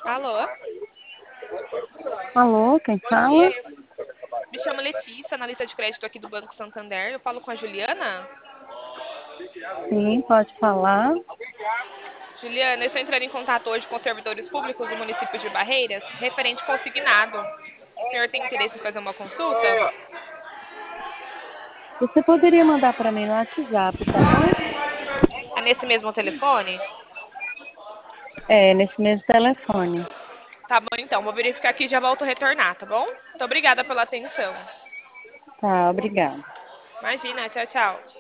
Alô? Alô, quem Bom fala? dia. Me chamo Letícia, analista de crédito aqui do Banco Santander. Eu falo com a Juliana. Sim, pode falar. Juliana, eu estou entrando em contato hoje com os servidores públicos do município de Barreiras, referente consignado. O senhor tem interesse em fazer uma consulta? Você poderia mandar para mim no WhatsApp, tá bom? É nesse mesmo telefone? É, nesse mesmo telefone. Tá bom, então. Vou verificar aqui e já volto a retornar, tá bom? Muito obrigada pela atenção. Tá, obrigada. Imagina, tchau, tchau.